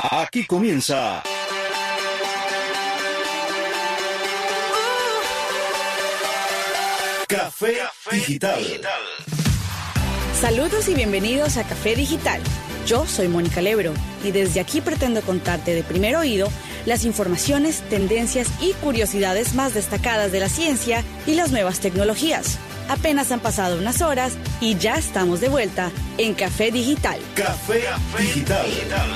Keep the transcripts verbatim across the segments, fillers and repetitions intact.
Aquí comienza Café Digital. Saludos y bienvenidos a Café Digital. Yo soy Mónica Lebro y desde aquí pretendo contarte de primer oído las informaciones, tendencias y curiosidades más destacadas de la ciencia y las nuevas tecnologías. Apenas han pasado unas horas y ya estamos de vuelta en Café Digital. Café, Café Digital. Digital.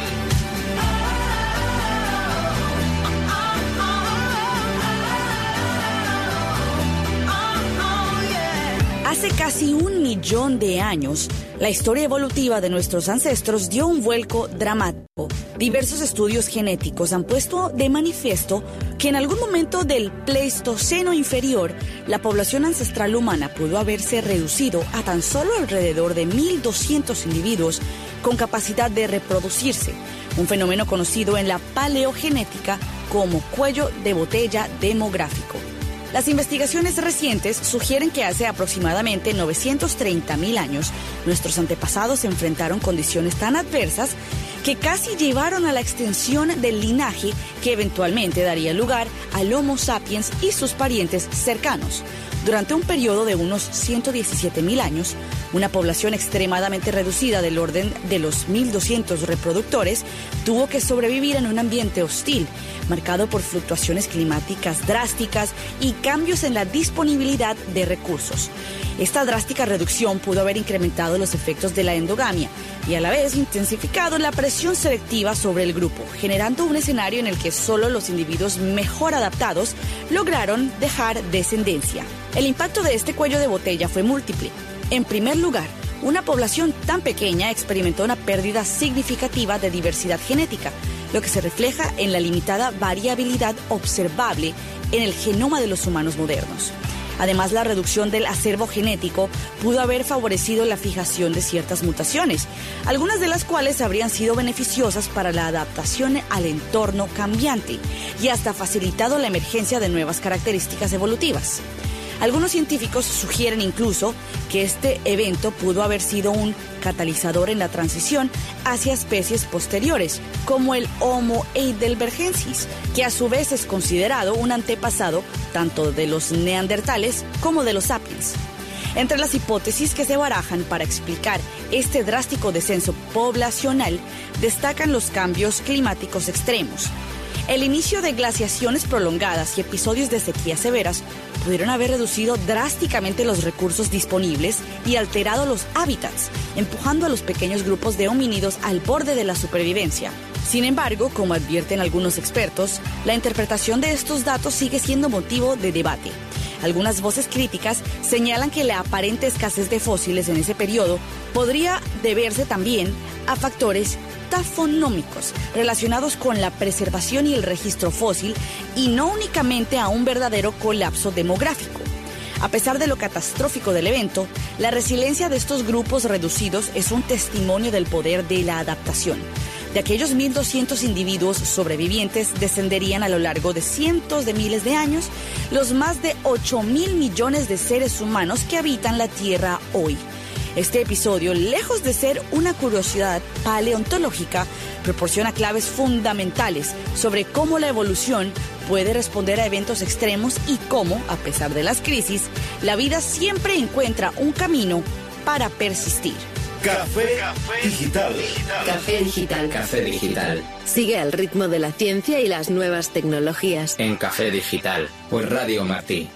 Hace casi un millón de años, la historia evolutiva de nuestros ancestros dio un vuelco dramático. Diversos estudios genéticos han puesto de manifiesto que en algún momento del Pleistoceno inferior, la población ancestral humana pudo haberse reducido a tan solo alrededor de mil doscientos individuos con capacidad de reproducirse, un fenómeno conocido en la paleogenética como cuello de botella demográfico. Las investigaciones recientes sugieren que hace aproximadamente novecientos treinta mil años, nuestros antepasados se enfrentaron condiciones tan adversas que casi llevaron a la extensión del linaje que eventualmente daría lugar al Homo sapiens y sus parientes cercanos. Durante un periodo de unos ciento diecisiete mil años, una población extremadamente reducida del orden de los mil doscientos reproductores tuvo que sobrevivir en un ambiente hostil, marcado por fluctuaciones climáticas drásticas y cambios en la disponibilidad de recursos. Esta drástica reducción pudo haber incrementado los efectos de la endogamia y a la vez intensificado la presión selectiva sobre el grupo, generando un escenario en el que solo los individuos mejor adaptados lograron dejar descendencia. El impacto de este cuello de botella fue múltiple. En primer lugar, una población tan pequeña experimentó una pérdida significativa de diversidad genética, lo que se refleja en la limitada variabilidad observable en el genoma de los humanos modernos. Además, la reducción del acervo genético pudo haber favorecido la fijación de ciertas mutaciones, algunas de las cuales habrían sido beneficiosas para la adaptación al entorno cambiante y hasta facilitado la emergencia de nuevas características evolutivas. Algunos científicos sugieren incluso que este evento pudo haber sido un catalizador en la transición hacia especies posteriores, como el Homo heidelbergensis, que a su vez es considerado un antepasado tanto de los neandertales como de los sapiens. Entre las hipótesis que se barajan para explicar este drástico descenso poblacional destacan los cambios climáticos extremos. El inicio de glaciaciones prolongadas y episodios de sequías severas pudieron haber reducido drásticamente los recursos disponibles y alterado los hábitats, empujando a los pequeños grupos de homínidos al borde de la supervivencia. Sin embargo, como advierten algunos expertos, la interpretación de estos datos sigue siendo motivo de debate. Algunas voces críticas señalan que la aparente escasez de fósiles en ese periodo podría deberse también a factores tafonómicos relacionados con la preservación y el registro fósil y no únicamente a un verdadero colapso demográfico. A pesar de lo catastrófico del evento, la resiliencia de estos grupos reducidos es un testimonio del poder de la adaptación. De aquellos mil doscientos individuos sobrevivientes descenderían a lo largo de cientos de miles de años los más de ocho mil millones de seres humanos que habitan la Tierra hoy. Este episodio, lejos de ser una curiosidad paleontológica, proporciona claves fundamentales sobre cómo la evolución puede responder a eventos extremos y cómo, a pesar de las crisis, la vida siempre encuentra un camino para persistir. Café, Café Digital. Café Digital. Café Digital. Sigue al ritmo de la ciencia y las nuevas tecnologías. En Café Digital, por Radio Martí.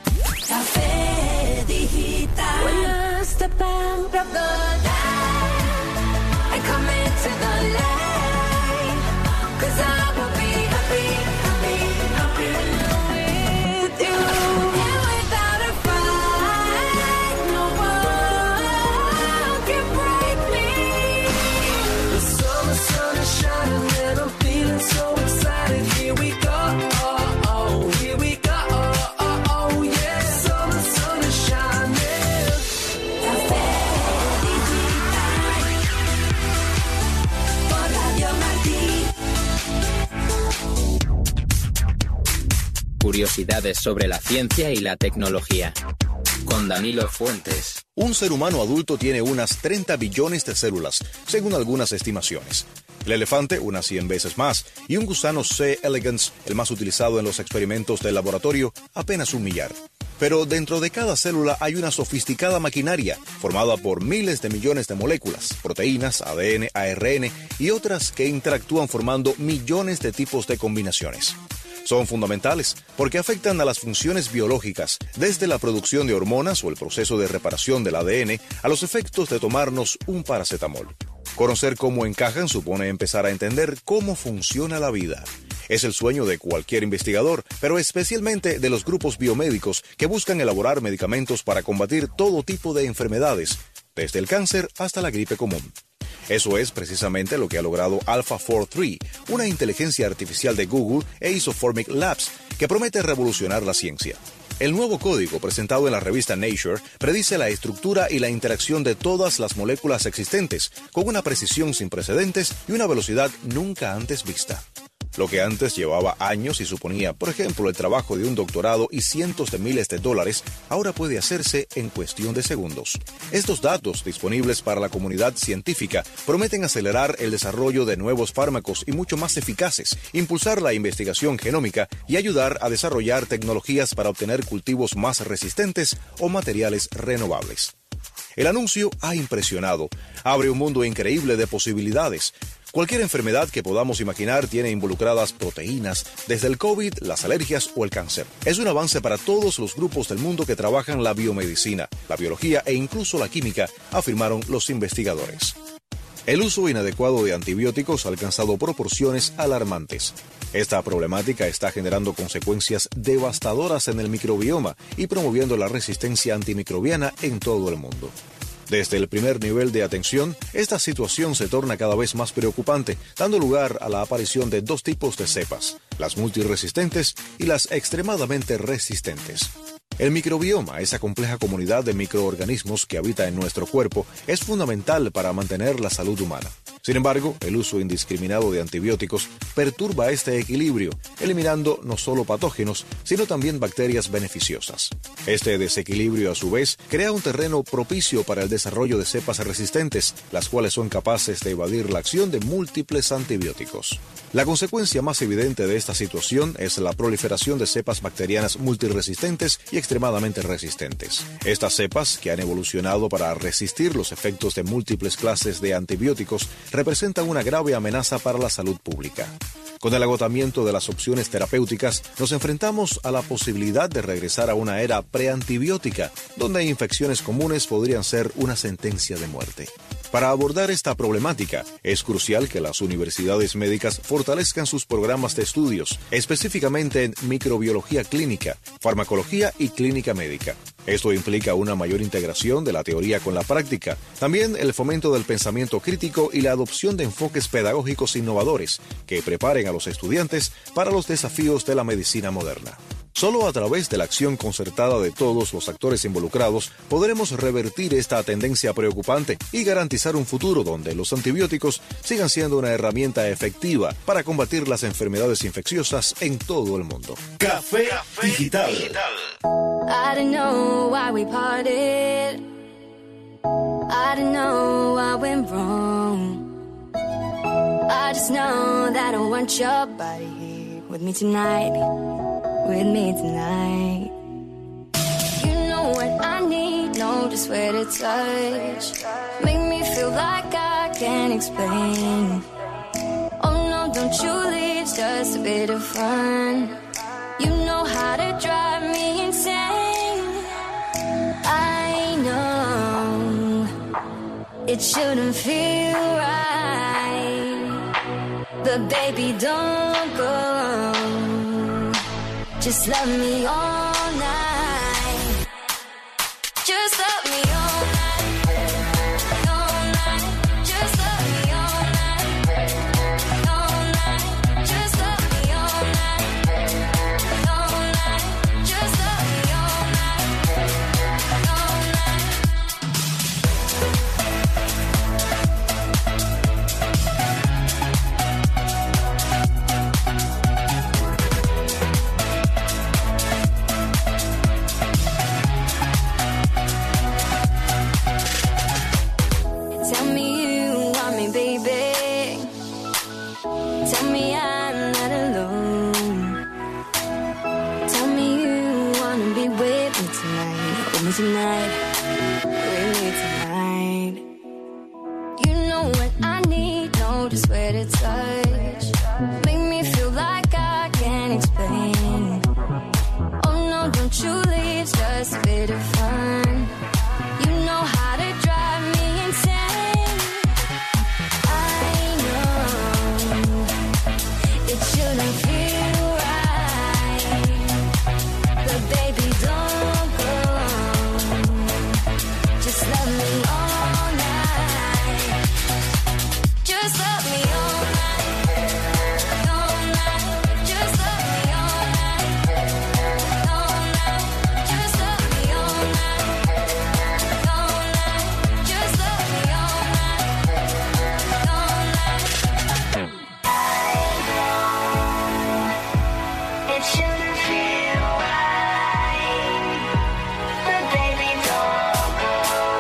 Café Digital. When I step out of the light, I come into the light, 'cause I will be happy, happy, happy with you. And without a fight, no one can break me. The summer sun is shining and I'm feeling so excited. Here we go, oh, oh, here we go, oh, oh, oh, yeah. Summer sun is shining. Café curiosidades sobre la ciencia y la tecnología. Con Danilo Fuentes. Un ser humano adulto tiene unas treinta billones de células, según algunas estimaciones. El elefante, unas cien veces más, y un gusano C. elegans, el más utilizado en los experimentos del laboratorio, apenas un millar. Pero dentro de cada célula hay una sofisticada maquinaria formada por miles de millones de moléculas, proteínas, A D N, A R N y otras que interactúan formando millones de tipos de combinaciones. Son fundamentales porque afectan a las funciones biológicas, desde la producción de hormonas o el proceso de reparación del A D N a los efectos de tomarnos un paracetamol. Conocer cómo encajan supone empezar a entender cómo funciona la vida. Es el sueño de cualquier investigador, pero especialmente de los grupos biomédicos que buscan elaborar medicamentos para combatir todo tipo de enfermedades, desde el cáncer hasta la gripe común. Eso es precisamente lo que ha logrado AlphaFour tres, una inteligencia artificial de Google e Isoformic Labs, que promete revolucionar la ciencia. El nuevo código presentado en la revista Nature predice la estructura y la interacción de todas las moléculas existentes, con una precisión sin precedentes y una velocidad nunca antes vista. Lo que antes llevaba años y suponía, por ejemplo, el trabajo de un doctorado y cientos de miles de dólares, ahora puede hacerse en cuestión de segundos. Estos datos, disponibles para la comunidad científica, prometen acelerar el desarrollo de nuevos fármacos y mucho más eficaces, impulsar la investigación genómica y ayudar a desarrollar tecnologías para obtener cultivos más resistentes o materiales renovables. El anuncio ha impresionado. Abre un mundo increíble de posibilidades. Cualquier enfermedad que podamos imaginar tiene involucradas proteínas, desde el COVID, las alergias o el cáncer. Es un avance para todos los grupos del mundo que trabajan la biomedicina, la biología e incluso la química, afirmaron los investigadores. El uso inadecuado de antibióticos ha alcanzado proporciones alarmantes. Esta problemática está generando consecuencias devastadoras en el microbioma y promoviendo la resistencia antimicrobiana en todo el mundo. Desde el primer nivel de atención, esta situación se torna cada vez más preocupante, dando lugar a la aparición de dos tipos de cepas, las multiresistentes y las extremadamente resistentes. El microbioma, esa compleja comunidad de microorganismos que habita en nuestro cuerpo, es fundamental para mantener la salud humana. Sin embargo, el uso indiscriminado de antibióticos perturba este equilibrio, eliminando no solo patógenos, sino también bacterias beneficiosas. Este desequilibrio, a su vez, crea un terreno propicio para el desarrollo de cepas resistentes, las cuales son capaces de evadir la acción de múltiples antibióticos. La consecuencia más evidente de esta situación es la proliferación de cepas bacterianas multiresistentes y extremadamente resistentes. Estas cepas, que han evolucionado para resistir los efectos de múltiples clases de antibióticos, representan una grave amenaza para la salud pública. Con el agotamiento de las opciones terapéuticas, nos enfrentamos a la posibilidad de regresar a una era preantibiótica, donde infecciones comunes podrían ser una sentencia de muerte. Para abordar esta problemática, es crucial que las universidades médicas fortalezcan sus programas de estudios, específicamente en microbiología clínica, farmacología y clínica médica. Esto implica una mayor integración de la teoría con la práctica, también el fomento del pensamiento crítico y la adopción de enfoques pedagógicos innovadores que preparen a los estudiantes para los desafíos de la medicina moderna. Solo a través de la acción concertada de todos los actores involucrados podremos revertir esta tendencia preocupante y garantizar un futuro donde los antibióticos sigan siendo una herramienta efectiva para combatir las enfermedades infecciosas en todo el mundo. Café Digital. I don't know why we parted. I don't know what went wrong. I just know that I want your body here with me tonight. With me tonight. You know what I need, know just where to touch. Make me feel like I can't explain. Oh no, don't you leave, just a bit of fun. You know how to drive me insane. I know it shouldn't feel right, but baby, don't go. Just love me all night. Just love me all night. All night. Just love me all night. All night. Just love me all night. All night. Just love me all night. All night. me I'm not alone. Tell me you wanna be with me tonight, with me tonight, with me tonight. You know what I need, know just where to touch. Make me feel like I can't explain. Oh no, don't you leave, it's just a bit of fun. You know how to drive me insane. I know it shouldn't feel right, but baby don't go. Just let me all night. Just let me all night, all night. Just let me all night, all night. Just let me all night, all night. Just let me all night, all night. It shouldn't feel right, but baby don't go.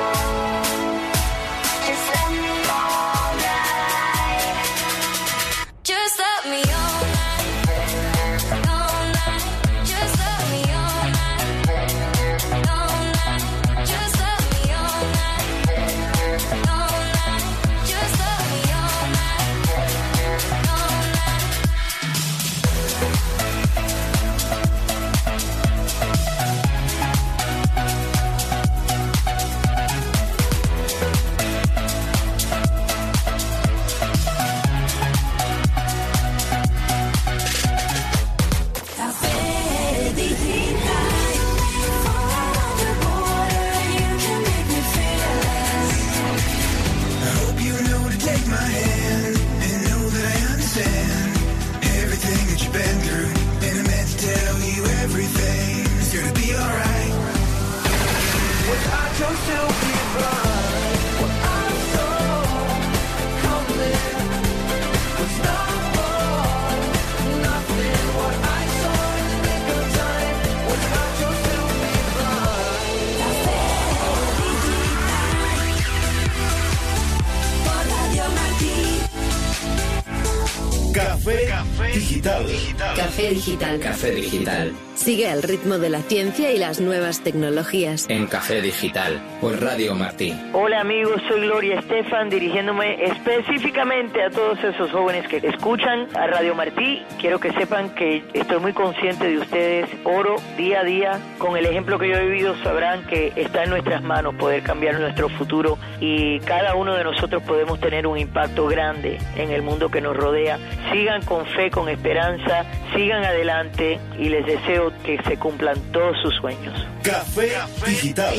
Just let me all night. Just let me all night, all night. Just let me all night, all night. Just let me all night, all night. Just let me all night, all night. Café Digital. Follow the border, you can make me fearless. I hope you know to take my hand and know that I understand everything that you've been through. And I meant to tell you everything. It's gonna be alright. What I chose to be blind. What I saw coming was not far. Nothing what I saw in the nick of time. What I chose to be blind. Por Radio Martí. Café Digital. Café Digital. Café Digital. Sigue al ritmo de la ciencia y las nuevas tecnologías. En Café Digital. Por Radio Martí. Hola amigos, soy Gloria Estefan, dirigiéndome específicamente a todos esos jóvenes que escuchan a Radio Martí. Quiero que sepan que estoy muy consciente de ustedes. Oro día a día. Con el ejemplo que yo he vivido sabrán que está en nuestras manos poder cambiar nuestro futuro y cada uno de nosotros podemos tener un impacto grande en el mundo que nos rodea. Sigan con fe, con esperanza, sigan adelante y les deseo que se cumplan todos sus sueños. Café Digital.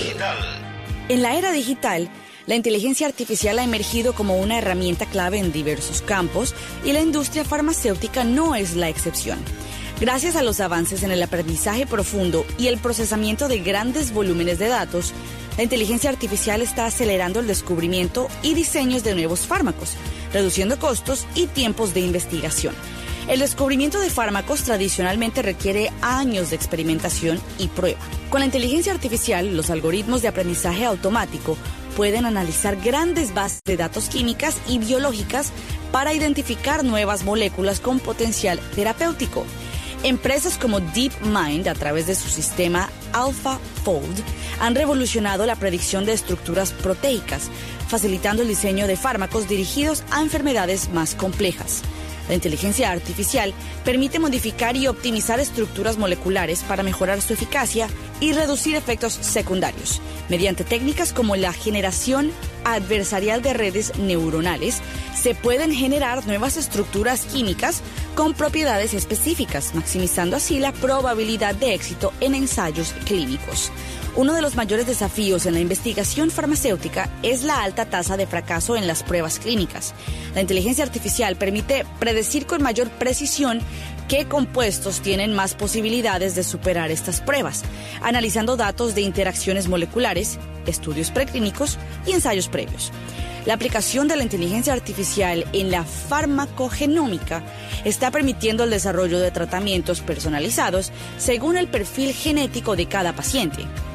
En la era digital, la inteligencia artificial ha emergido como una herramienta clave en diversos campos y la industria farmacéutica no es la excepción. Gracias a los avances en el aprendizaje profundo y el procesamiento de grandes volúmenes de datos, la inteligencia artificial está acelerando el descubrimiento y diseños de nuevos fármacos, reduciendo costos y tiempos de investigación. El descubrimiento de fármacos tradicionalmente requiere años de experimentación y prueba. Con la inteligencia artificial, los algoritmos de aprendizaje automático pueden analizar grandes bases de datos químicas y biológicas para identificar nuevas moléculas con potencial terapéutico. Empresas como DeepMind, a través de su sistema AlphaFold, han revolucionado la predicción de estructuras proteicas, facilitando el diseño de fármacos dirigidos a enfermedades más complejas. La inteligencia artificial permite modificar y optimizar estructuras moleculares para mejorar su eficacia y reducir efectos secundarios, mediante técnicas como la generación adversarial de redes neuronales. Se pueden generar nuevas estructuras químicas con propiedades específicas, maximizando así la probabilidad de éxito en ensayos clínicos. Uno de los mayores desafíos en la investigación farmacéutica es la alta tasa de fracaso en las pruebas clínicas. La inteligencia artificial permite predecir con mayor precisión qué compuestos tienen más posibilidades de superar estas pruebas, analizando datos de interacciones moleculares, estudios preclínicos y ensayos previos. La aplicación de la inteligencia artificial en la farmacogenómica está permitiendo el desarrollo de tratamientos personalizados según el perfil genético de cada paciente.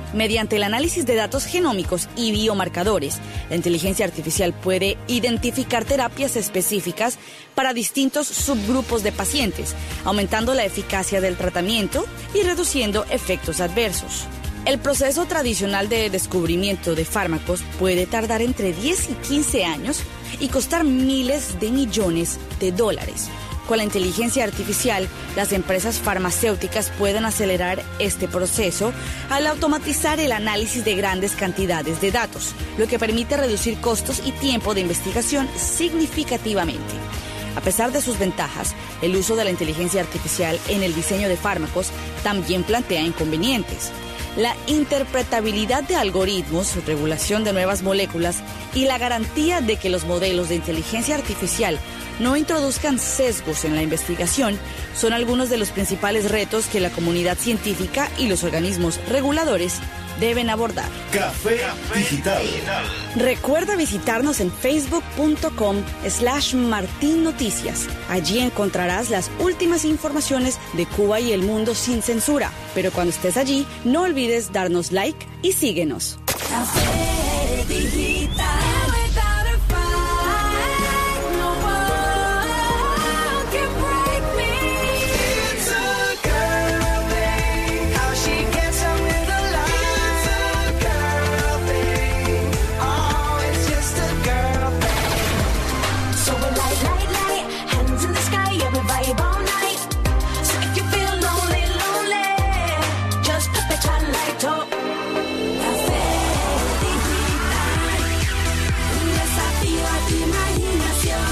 Mediante el análisis de datos genómicos y biomarcadores, la inteligencia artificial puede identificar terapias específicas para distintos subgrupos de pacientes, aumentando la eficacia del tratamiento y reduciendo efectos adversos. El proceso tradicional de descubrimiento de fármacos puede tardar entre diez y quince años y costar miles de millones de dólares. Con la inteligencia artificial, las empresas farmacéuticas pueden acelerar este proceso al automatizar el análisis de grandes cantidades de datos, lo que permite reducir costos y tiempo de investigación significativamente. A pesar de sus ventajas, el uso de la inteligencia artificial en el diseño de fármacos también plantea inconvenientes. La interpretabilidad de algoritmos, regulación de nuevas moléculas y la garantía de que los modelos de inteligencia artificial no introduzcan sesgos en la investigación son algunos de los principales retos que la comunidad científica y los organismos reguladores deben abordar. Café Digital. Recuerda visitarnos en facebook.com slash Martín Noticias. Allí encontrarás las últimas informaciones de Cuba y el mundo sin censura. Pero cuando estés allí, no olvides darnos like y síguenos. Café Digital. Without a fight, no one can break me. It's a girl thing, how she gets up in the light. It's a girl thing, oh, it's just a girl thing. So we're light, light, light, hands in the sky, yeah, we vibe all night. So if you feel lonely, lonely, just put the sunlight up. Café Digital, un desafío a tu imaginación.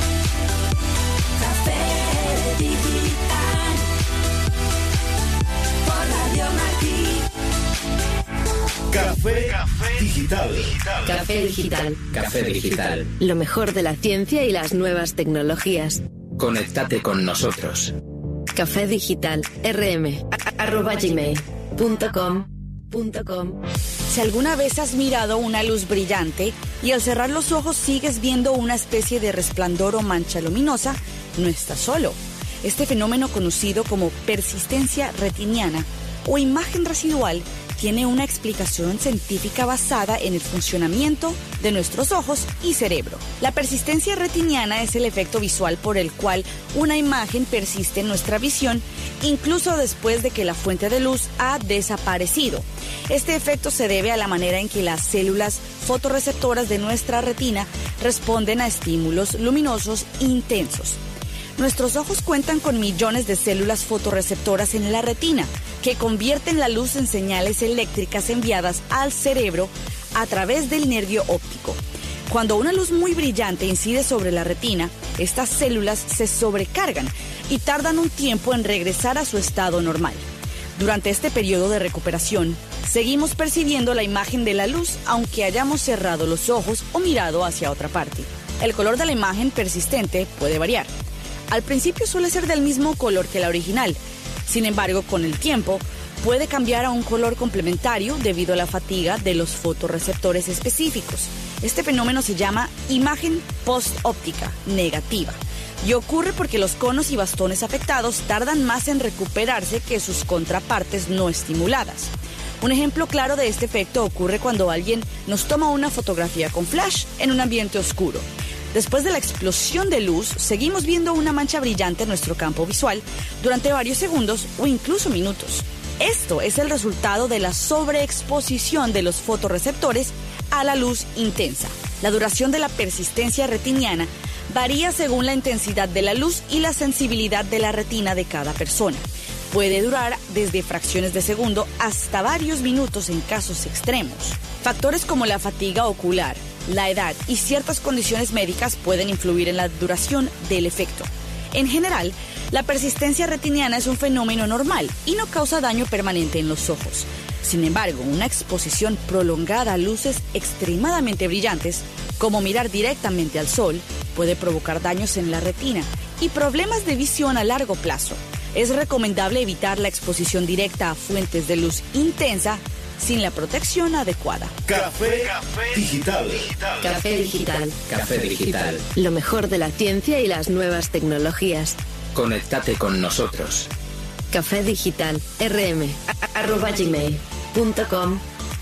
Café Digital, por Radio Martí. Café Digital. Café Digital. Café Digital. Lo mejor de la ciencia y las nuevas tecnologías. Conéctate con nosotros. Café Digital. rm a- arroba gmail punto com punto com. Si alguna vez has mirado una luz brillante y al cerrar los ojos sigues viendo una especie de resplandor o mancha luminosa, no estás solo. Este fenómeno, conocido como persistencia retiniana o imagen residual, tiene una explicación científica basada en el funcionamiento de nuestros ojos y cerebro. La persistencia retiniana es el efecto visual por el cual una imagen persiste en nuestra visión incluso después de que la fuente de luz ha desaparecido. Este efecto se debe a la manera en que las células fotorreceptoras de nuestra retina responden a estímulos luminosos intensos. Nuestros ojos cuentan con millones de células fotorreceptoras en la retina, que convierten la luz en señales eléctricas enviadas al cerebro a través del nervio óptico. Cuando una luz muy brillante incide sobre la retina, estas células se sobrecargan y tardan un tiempo en regresar a su estado normal. Durante este periodo de recuperación, seguimos percibiendo la imagen de la luz aunque hayamos cerrado los ojos o mirado hacia otra parte. El color de la imagen persistente puede variar. Al principio suele ser del mismo color que la original. Sin embargo, con el tiempo, puede cambiar a un color complementario debido a la fatiga de los fotorreceptores específicos. Este fenómeno se llama imagen post-óptica negativa y ocurre porque los conos y bastones afectados tardan más en recuperarse que sus contrapartes no estimuladas. Un ejemplo claro de este efecto ocurre cuando alguien nos toma una fotografía con flash en un ambiente oscuro. Después de la explosión de luz, seguimos viendo una mancha brillante en nuestro campo visual durante varios segundos o incluso minutos. Esto es el resultado de la sobreexposición de los fotorreceptores a la luz intensa. La duración de la persistencia retiniana varía según la intensidad de la luz y la sensibilidad de la retina de cada persona. Puede durar desde fracciones de segundo hasta varios minutos en casos extremos. Factores como la fatiga ocular, la edad y ciertas condiciones médicas pueden influir en la duración del efecto. En general, la persistencia retiniana es un fenómeno normal y no causa daño permanente en los ojos. Sin embargo, una exposición prolongada a luces extremadamente brillantes, como mirar directamente al sol, puede provocar daños en la retina y problemas de visión a largo plazo. Es recomendable evitar la exposición directa a fuentes de luz intensa sin la protección adecuada. Café Digital. Café Digital. Café Digital. Lo mejor de la ciencia y las nuevas tecnologías. Conéctate con nosotros. Café Digital. rm a- arroba gmail punto com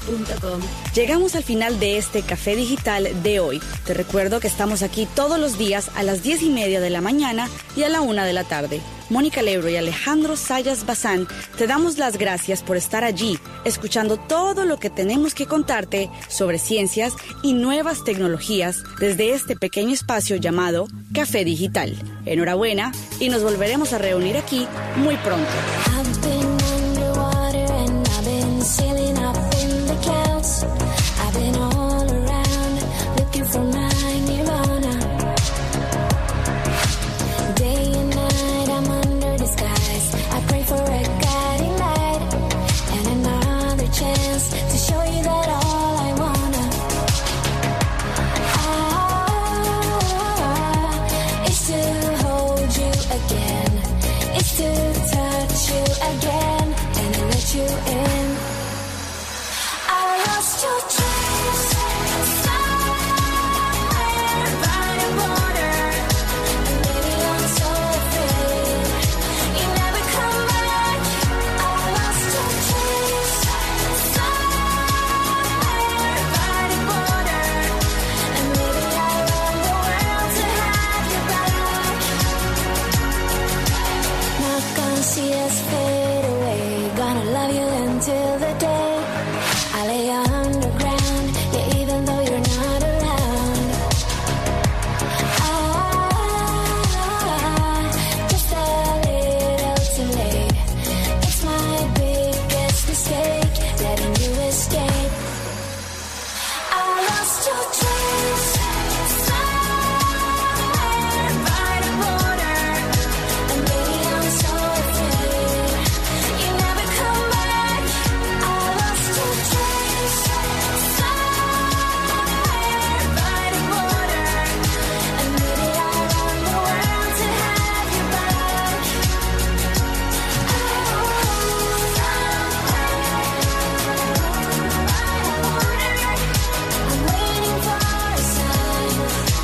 punto com. Llegamos al final de este Café Digital de hoy. Te recuerdo que estamos aquí todos los días a las diez y media de la mañana y a la una de la tarde. Mónica Lebro y Alejandro Sayas Bazán, te damos las gracias por estar allí, escuchando todo lo que tenemos que contarte sobre ciencias y nuevas tecnologías desde este pequeño espacio llamado Café Digital. Enhorabuena y nos volveremos a reunir aquí muy pronto. I've been underwater and I've been sailing up in the clouds. I've been all around looking for my nirvana. Day and night I'm under the skies. I pray for a guiding light and another chance to show you that all I wanna ah, is to hold you again. It's to touch you again and let you in. I lost your trace somewhere by the border, and maybe I'm so afraid you never come back. I lost your trace somewhere by the border, and maybe I run the world to have you back. Not gonna see us fade away. Gonna love you until the day I lay underground. Yeah, even though you're not around. Ah, just a little too late. It's my biggest mistake, letting you escape. I lost your trace somewhere by the border, and maybe I'm so afraid you never come back. I lost your trace somewhere by the border, and maybe I run the world to have you back. I'm waiting for a sign.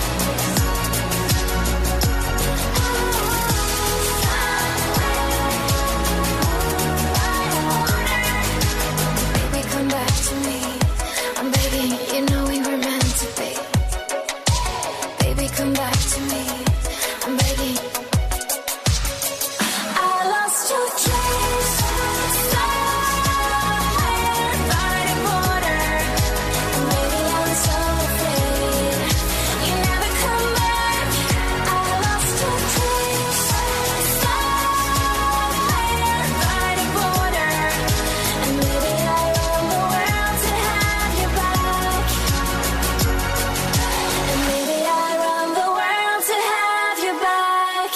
Baby, come back to me. I'm begging, you know we were meant to be. Baby, come back to me. I'm begging. I lost your trace somewhere by the border, and maybe I'm so afraid you never come back. I lost your trace somewhere by the border, and maybe I run the world to have you back. And maybe I run the world to have you back.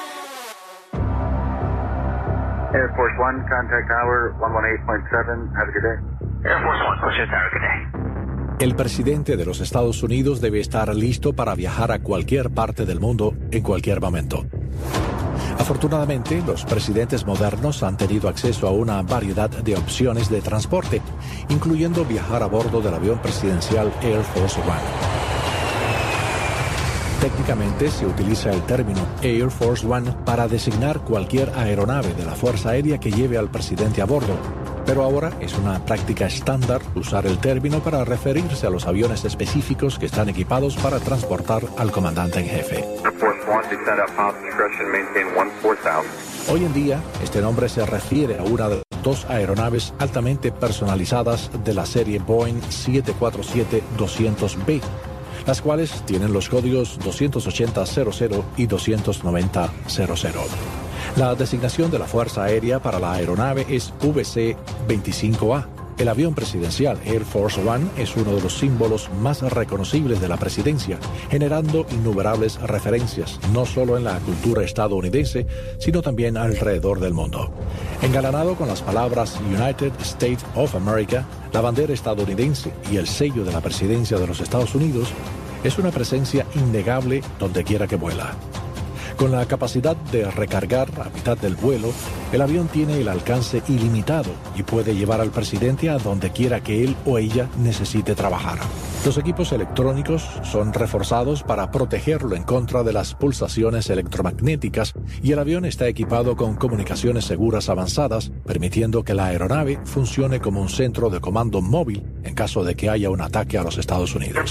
Air Force One, contact tower one eighteen point seven. Have a good day. Air Force One, Ocean Tower, good day. El presidente de los Estados Unidos debe estar listo para viajar a cualquier parte del mundo en cualquier momento. Afortunadamente, los presidentes modernos han tenido acceso a una variedad de opciones de transporte, incluyendo viajar a bordo del avión presidencial Air Force One. Técnicamente se utiliza el término Air Force One para designar cualquier aeronave de la Fuerza Aérea que lleve al presidente a bordo, pero ahora es una práctica estándar usar el término para referirse a los aviones específicos que están equipados para transportar al comandante en jefe. Air Force One, descend at top discretion, maintain one four thousand. Hoy en día, este nombre se refiere a una de las dos aeronaves altamente personalizadas de la serie Boeing siete cuatro siete doscientos B, las cuales tienen los códigos doscientos ochenta cero cero y doscientos noventa cero cero. La designación de la Fuerza Aérea para la aeronave es V C veinticinco A. El avión presidencial Air Force One es uno de los símbolos más reconocibles de la presidencia, generando innumerables referencias, no solo en la cultura estadounidense, sino también alrededor del mundo. Engalanado con las palabras United States of America, la bandera estadounidense y el sello de la presidencia de los Estados Unidos, es una presencia innegable donde quiera que vuela. Con la capacidad de recargar a mitad del vuelo, el avión tiene el alcance ilimitado y puede llevar al presidente a donde quiera que él o ella necesite trabajar. Los equipos electrónicos son reforzados para protegerlo en contra de las pulsaciones electromagnéticas y el avión está equipado con comunicaciones seguras avanzadas, permitiendo que la aeronave funcione como un centro de comando móvil en caso de que haya un ataque a los Estados Unidos.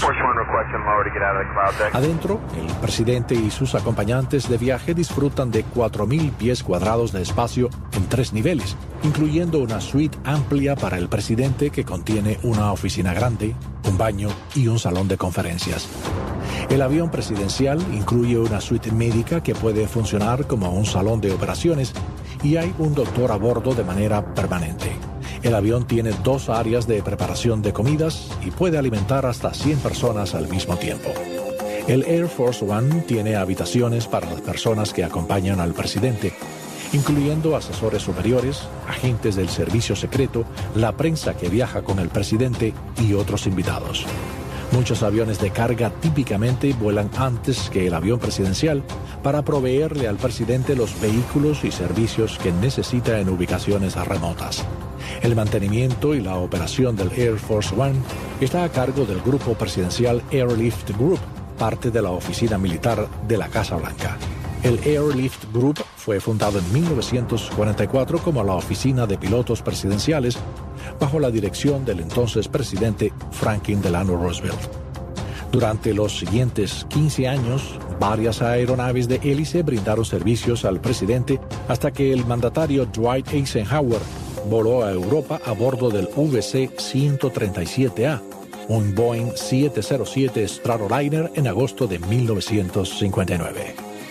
Adentro, el presidente y sus acompañantes de viaje disfrutan de cuatro mil pies cuadrados de espacio en tres niveles, incluyendo una suite amplia para el presidente que contiene una oficina grande, un baño y un salón de conferencias. El avión presidencial incluye una suite médica que puede funcionar como un salón de operaciones y hay un doctor a bordo de manera permanente. El avión tiene dos áreas de preparación de comidas y puede alimentar hasta cien personas al mismo tiempo. El Air Force One tiene habitaciones para las personas que acompañan al presidente, incluyendo asesores superiores, agentes del servicio secreto, la prensa que viaja con el presidente y otros invitados. Muchos aviones de carga típicamente vuelan antes que el avión presidencial para proveerle al presidente los vehículos y servicios que necesita en ubicaciones remotas. El mantenimiento y la operación del Air Force One está a cargo del Grupo Presidencial Airlift Group, parte de la oficina militar de la Casa Blanca. El Airlift Group fue fundado en mil novecientos cuarenta y cuatro como la Oficina de Pilotos Presidenciales, bajo la dirección del entonces presidente Franklin Delano Roosevelt. Durante los siguientes quince años, varias aeronaves de hélice brindaron servicios al presidente hasta que el mandatario Dwight Eisenhower voló a Europa a bordo del V C ciento treinta y siete A, un Boeing siete cero siete Stratoliner en agosto de mil novecientos cincuenta y nueve.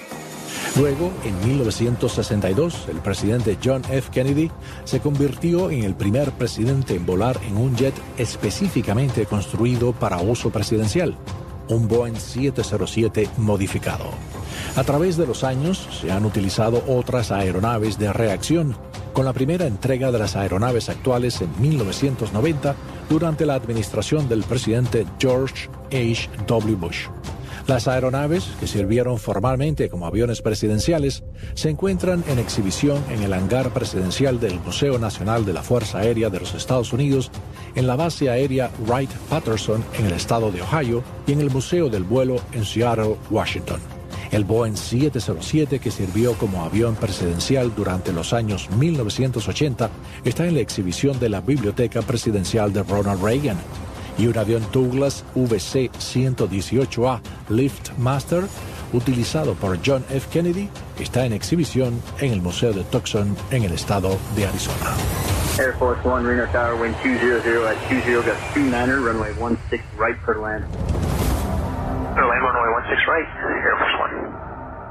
Luego, en mil novecientos sesenta y dos, el presidente John F. Kennedy se convirtió en el primer presidente en volar en un jet específicamente construido para uso presidencial, un Boeing siete cero siete modificado. A través de los años se han utilizado otras aeronaves de reacción, con la primera entrega de las aeronaves actuales en mil novecientos noventa durante la administración del presidente George H W Bush. Las aeronaves, que sirvieron formalmente como aviones presidenciales, se encuentran en exhibición en el hangar presidencial del Museo Nacional de la Fuerza Aérea de los Estados Unidos, en la base aérea Wright-Patterson en el estado de Ohio y en el Museo del Vuelo en Seattle, Washington. El Boeing siete cero siete, que sirvió como avión presidencial durante los años mil novecientos ochenta, está en la exhibición de la Biblioteca Presidencial de Ronald Reagan. Y un avión Douglas V C ciento dieciocho A Liftmaster, utilizado por John F. Kennedy, está en exhibición en el Museo de Tucson, en el estado de Arizona. Air Force One, Reno Tower, wind two zero zero at two zero, got two niner, runway one six right for land. For land, runway one six right, Air Force One.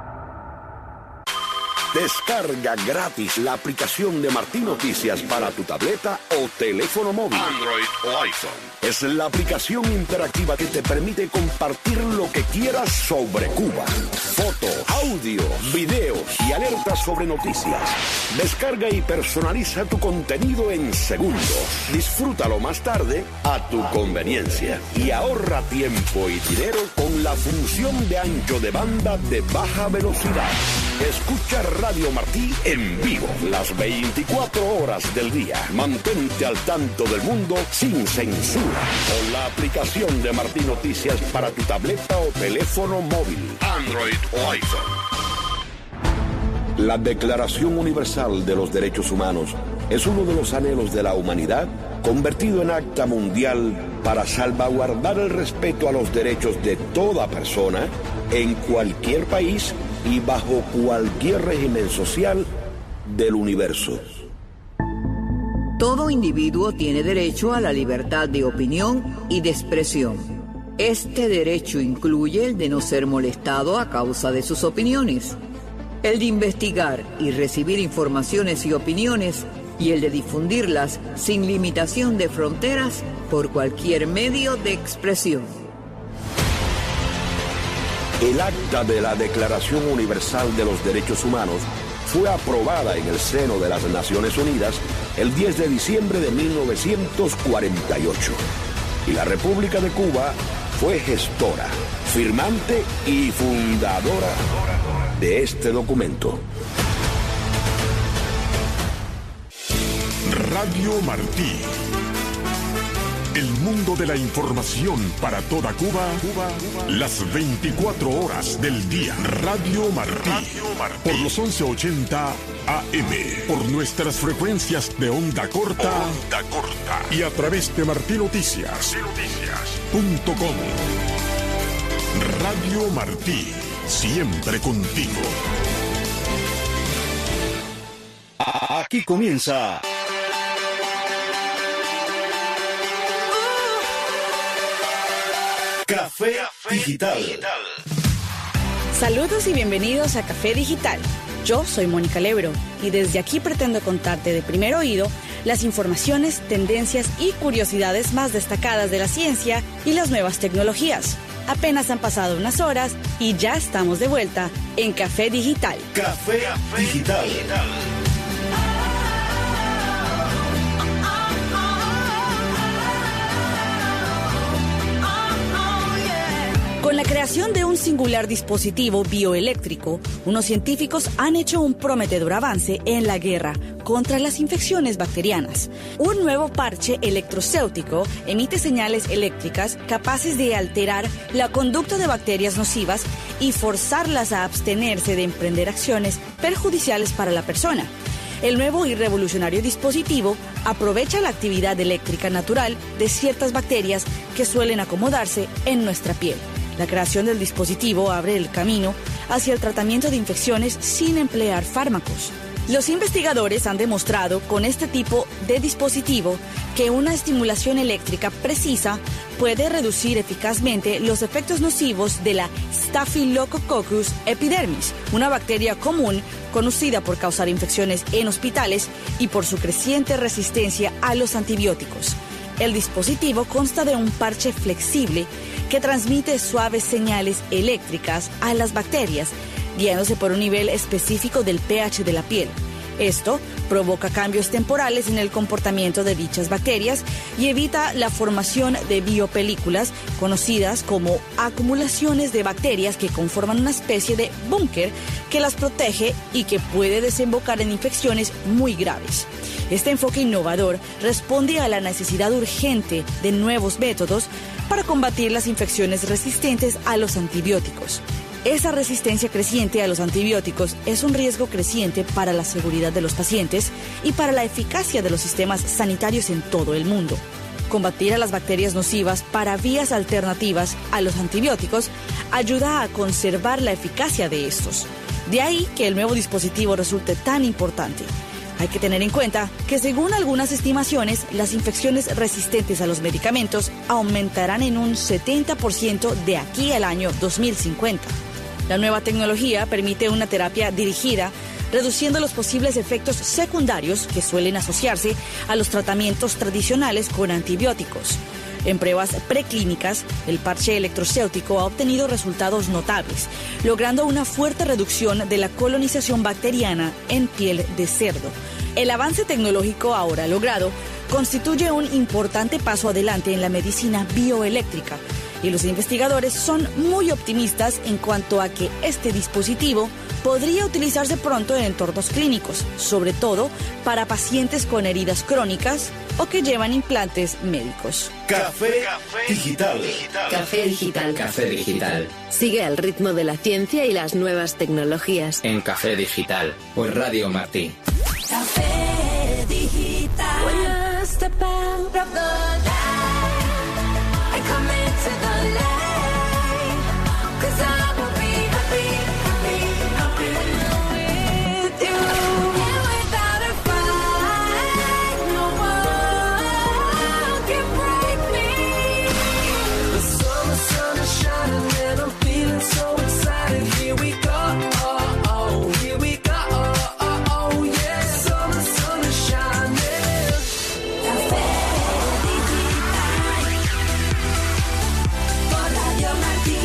Descarga gratis la aplicación de Martín Noticias para tu tableta o teléfono móvil, Android o iPhone. Es la aplicación interactiva que te permite compartir lo que quieras sobre Cuba. Fotos, audio, videos y alertas sobre noticias. Descarga y personaliza tu contenido en segundos. Disfrútalo más tarde a tu conveniencia. Y ahorra tiempo y dinero con la función de ancho de banda de baja velocidad. Escucha Radio Martí en vivo las veinticuatro horas del día. Mantente al tanto del mundo sin censura con la aplicación de Martí Noticias para tu tableta o teléfono móvil, Android o iPhone. La Declaración Universal de los Derechos Humanos es uno de los anhelos de la humanidad convertido en acta mundial para salvaguardar el respeto a los derechos de toda persona en cualquier país y bajo cualquier régimen social del universo. Todo individuo tiene derecho a la libertad de opinión y de expresión. Este derecho incluye el de no ser molestado a causa de sus opiniones, el de investigar y recibir informaciones y opiniones, y el de difundirlas sin limitación de fronteras por cualquier medio de expresión. El acta de la Declaración Universal de los Derechos Humanos fue aprobada en el seno de las Naciones Unidas el diez de diciembre de mil novecientos cuarenta y ocho. Y la República de Cuba fue gestora, firmante y fundadora de este documento. Radio Martí. El mundo de la información para toda Cuba, Cuba, Cuba. Las veinticuatro horas del día. Radio Martí. Radio Martí. Por los once ochenta A M. Por nuestras frecuencias de onda corta. Onda corta. Y a través de Martí Noticias. Noticias. Punto com. Radio Martí. Siempre contigo. Aquí comienza Café Digital. Saludos y bienvenidos a Café Digital. Yo soy Mónica Lebro y desde aquí pretendo contarte de primer oído las informaciones, tendencias y curiosidades más destacadas de la ciencia y las nuevas tecnologías. Apenas han pasado unas horas y ya estamos de vuelta en Café Digital. Café Digital. Con la creación de un singular dispositivo bioeléctrico, unos científicos han hecho un prometedor avance en la guerra contra las infecciones bacterianas. Un nuevo parche electrocéutico emite señales eléctricas capaces de alterar la conducta de bacterias nocivas y forzarlas a abstenerse de emprender acciones perjudiciales para la persona. El nuevo y revolucionario dispositivo aprovecha la actividad eléctrica natural de ciertas bacterias que suelen acomodarse en nuestra piel. La creación del dispositivo abre el camino hacia el tratamiento de infecciones sin emplear fármacos. Los investigadores han demostrado con este tipo de dispositivo que una estimulación eléctrica precisa puede reducir eficazmente los efectos nocivos de la Staphylococcus epidermis, una bacteria común conocida por causar infecciones en hospitales y por su creciente resistencia a los antibióticos. El dispositivo consta de un parche flexible que transmite suaves señales eléctricas a las bacterias, guiándose por un nivel específico del pH de la piel. Esto provoca cambios temporales en el comportamiento de dichas bacterias y evita la formación de biopelículas, conocidas como acumulaciones de bacterias que conforman una especie de búnker que las protege y que puede desembocar en infecciones muy graves. Este enfoque innovador responde a la necesidad urgente de nuevos métodos para combatir las infecciones resistentes a los antibióticos. Esa resistencia creciente a los antibióticos es un riesgo creciente para la seguridad de los pacientes y para la eficacia de los sistemas sanitarios en todo el mundo. Combatir a las bacterias nocivas para vías alternativas a los antibióticos ayuda a conservar la eficacia de estos. De ahí que el nuevo dispositivo resulte tan importante. Hay que tener en cuenta que según algunas estimaciones, las infecciones resistentes a los medicamentos aumentarán en un setenta por ciento de aquí al año dos mil cincuenta. La nueva tecnología permite una terapia dirigida, reduciendo los posibles efectos secundarios que suelen asociarse a los tratamientos tradicionales con antibióticos. En pruebas preclínicas, el parche electrocéutico ha obtenido resultados notables, logrando una fuerte reducción de la colonización bacteriana en piel de cerdo. El avance tecnológico ahora logrado constituye un importante paso adelante en la medicina bioeléctrica, y los investigadores son muy optimistas en cuanto a que este dispositivo podría utilizarse pronto en entornos clínicos, sobre todo para pacientes con heridas crónicas o que llevan implantes médicos. Café Digital. Café Digital. Café Digital. Sigue al ritmo de la ciencia y las nuevas tecnologías. En Café Digital, por Radio Martí. Café Digital. When I step out of the light, I come into the light, 'cause I will be happy, happy, happy with you. And without a fight, no one can break me. The sun, the sun is shining and I'm feeling so excited. Here we go, oh, oh, here we go, oh, oh, oh, yeah. The sun, the sun is shining. Café Digital. Por Radio Martí.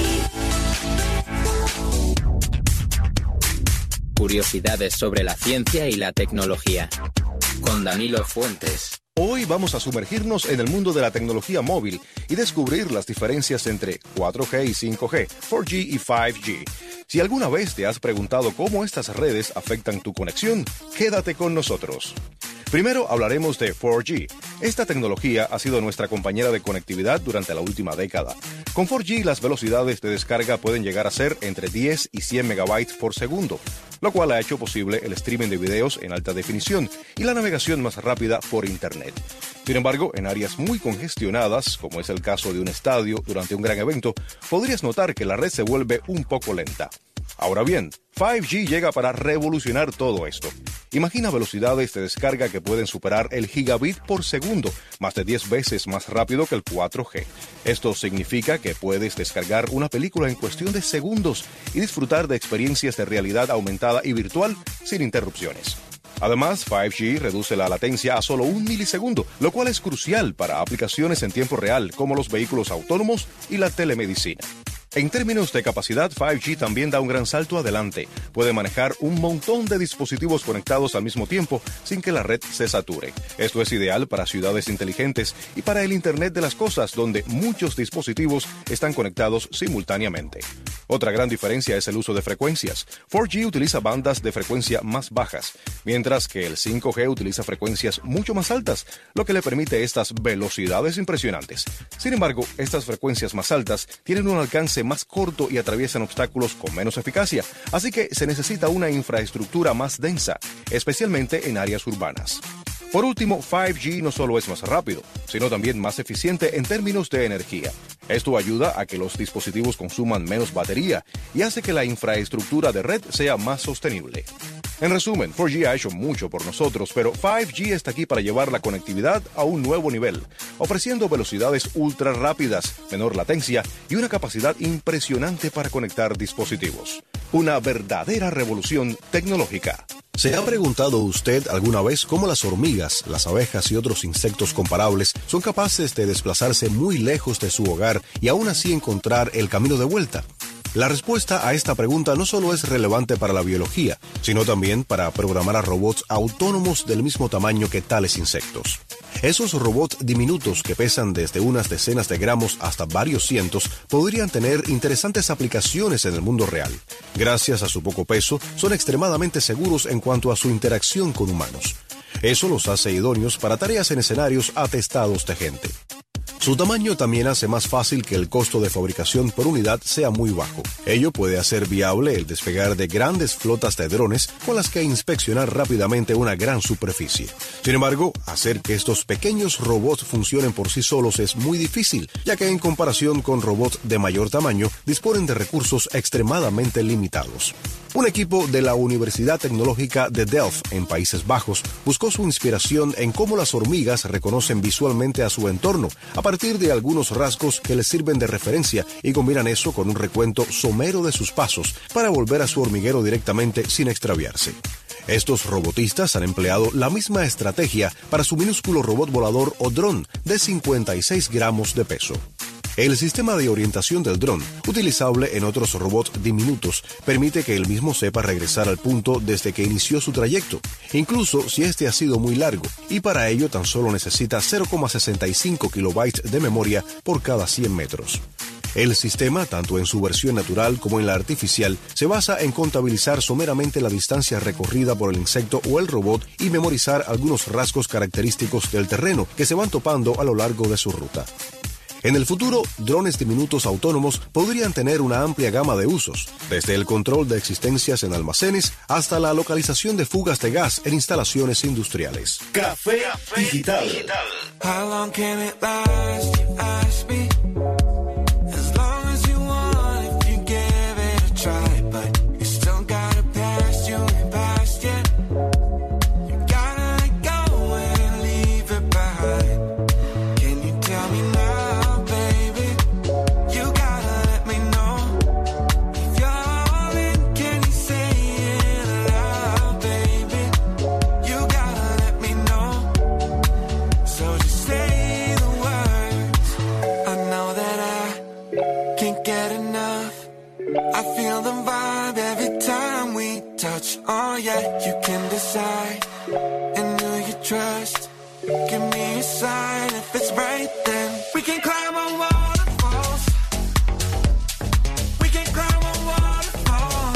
Curiosidades sobre la ciencia y la tecnología. Con Danilo Fuentes. Hoy vamos a sumergirnos en el mundo de la tecnología móvil y descubrir las diferencias entre cuatro G y cinco G, cuatro G y cinco G. Si alguna vez te has preguntado cómo estas redes afectan tu conexión, quédate con nosotros. Primero hablaremos de cuatro G. Esta tecnología ha sido nuestra compañera de conectividad durante la última década. Con cuatro G las velocidades de descarga pueden llegar a ser entre diez y cien megabytes por segundo, lo cual ha hecho posible el streaming de videos en alta definición y la navegación más rápida por Internet. Sin embargo, en áreas muy congestionadas, como es el caso de un estadio durante un gran evento, podrías notar que la red se vuelve un poco lenta. Ahora bien, cinco G llega para revolucionar todo esto. Imagina velocidades de descarga que pueden superar el gigabit por segundo, más de diez veces más rápido que el cuatro G. Esto significa que puedes descargar una película en cuestión de segundos y disfrutar de experiencias de realidad aumentada y virtual sin interrupciones. Además, cinco G reduce la latencia a solo un milisegundo, lo cual es crucial para aplicaciones en tiempo real como los vehículos autónomos y la telemedicina. En términos de capacidad, cinco G también da un gran salto adelante. Puede manejar un montón de dispositivos conectados al mismo tiempo sin que la red se sature. Esto es ideal para ciudades inteligentes y para el Internet de las cosas, donde muchos dispositivos están conectados simultáneamente. Otra gran diferencia es el uso de frecuencias. cuatro G utiliza bandas de frecuencia más bajas, mientras que el cinco G utiliza frecuencias mucho más altas, lo que le permite estas velocidades impresionantes. Sin embargo, estas frecuencias más altas tienen un alcance más corto y atraviesan obstáculos con menos eficacia, así que se necesita una infraestructura más densa, especialmente en áreas urbanas. Por último, cinco G no solo es más rápido, sino también más eficiente en términos de energía. Esto ayuda a que los dispositivos consuman menos batería y hace que la infraestructura de red sea más sostenible. En resumen, cuatro G ha hecho mucho por nosotros, pero cinco G está aquí para llevar la conectividad a un nuevo nivel, ofreciendo velocidades ultra rápidas, menor latencia y una capacidad impresionante para conectar dispositivos. Una verdadera revolución tecnológica. ¿Se ha preguntado usted alguna vez cómo las hormigas, las abejas y otros insectos comparables son capaces de desplazarse muy lejos de su hogar y aún así encontrar el camino de vuelta? La respuesta a esta pregunta no solo es relevante para la biología, sino también para programar a robots autónomos del mismo tamaño que tales insectos. Esos robots diminutos que pesan desde unas decenas de gramos hasta varios cientos podrían tener interesantes aplicaciones en el mundo real. Gracias a su poco peso, son extremadamente seguros en cuanto a su interacción con humanos. Eso los hace idóneos para tareas en escenarios atestados de gente. Su tamaño también hace más fácil que el costo de fabricación por unidad sea muy bajo. Ello puede hacer viable el despegar de grandes flotas de drones con las que inspeccionar rápidamente una gran superficie. Sin embargo, hacer que estos pequeños robots funcionen por sí solos es muy difícil, ya que en comparación con robots de mayor tamaño, disponen de recursos extremadamente limitados. Un equipo de la Universidad Tecnológica de Delft, en Países Bajos, buscó su inspiración en cómo las hormigas reconocen visualmente a su entorno, a partir de algunos rasgos que les sirven de referencia y combinan eso con un recuento somero de sus pasos para volver a su hormiguero directamente sin extraviarse. Estos robotistas han empleado la misma estrategia para su minúsculo robot volador o dron de cincuenta y seis gramos de peso. El sistema de orientación del dron, utilizable en otros robots diminutos, permite que el mismo sepa regresar al punto desde que inició su trayecto, incluso si este ha sido muy largo, y para ello tan solo necesita cero coma sesenta y cinco kilobytes de memoria por cada cien metros. El sistema, tanto en su versión natural como en la artificial, se basa en contabilizar someramente la distancia recorrida por el insecto o el robot y memorizar algunos rasgos característicos del terreno que se van topando a lo largo de su ruta. En el futuro, drones diminutos autónomos podrían tener una amplia gama de usos, desde el control de existencias en almacenes hasta la localización de fugas de gas en instalaciones industriales. Café Digital. How long can it last? You ask me. As long as you want, if you give it a try, but you still gotta pass, you ain't passed yet. You gotta let go and leave it behind. Can you tell me now, baby? You gotta let me know. If you're all in, can you say it aloud, baby? You gotta let me know. So just say the words. I know that I can't get enough. I feel the vibe every time we touch. Oh yeah, you can decide. And who you trust. Give me a sign if it's right, then we can climb on waterfalls. We can climb on waterfalls.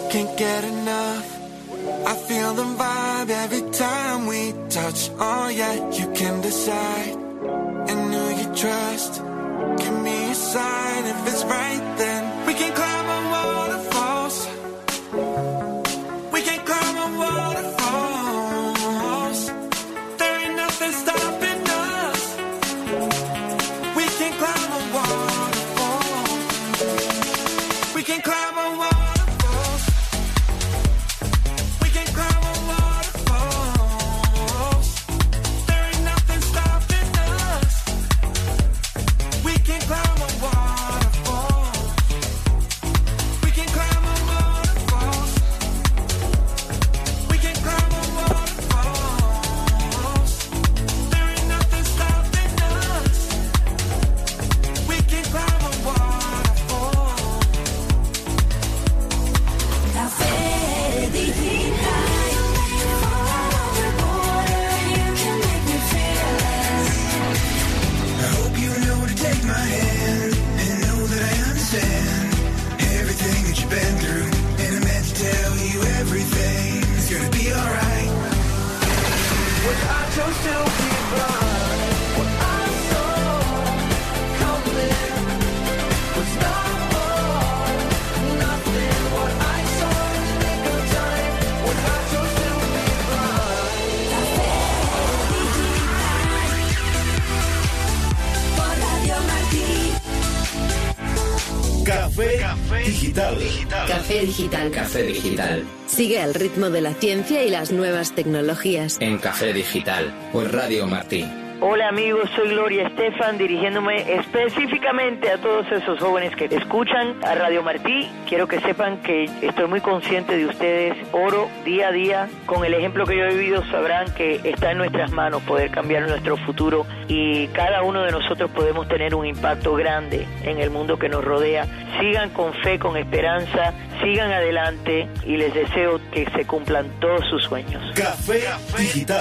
can't get enough. I feel the vibe every time we touch. Oh yeah, you can decide. And who you trust. Give me a sign if it's right, then we can climb a waterfalls. We can climb a waterfalls. There ain't nothing stopping us. We can climb a waterfall. We can climb a waterfall. Café Digital. Café Digital. Café Digital. Sigue el ritmo de la ciencia y las nuevas tecnologías. En Café Digital, por Radio Martí. Hola amigos, soy Gloria Estefan, dirigiéndome específicamente a todos esos jóvenes que escuchan a Radio Martí. Quiero que sepan que estoy muy consciente de ustedes. Oro día a día. Con el ejemplo que yo he vivido sabrán que está en nuestras manos poder cambiar nuestro futuro y cada uno de nosotros podemos tener un impacto grande en el mundo que nos rodea. Sigan con fe, con esperanza, sigan adelante y les deseo que se cumplan todos sus sueños. Café Digital.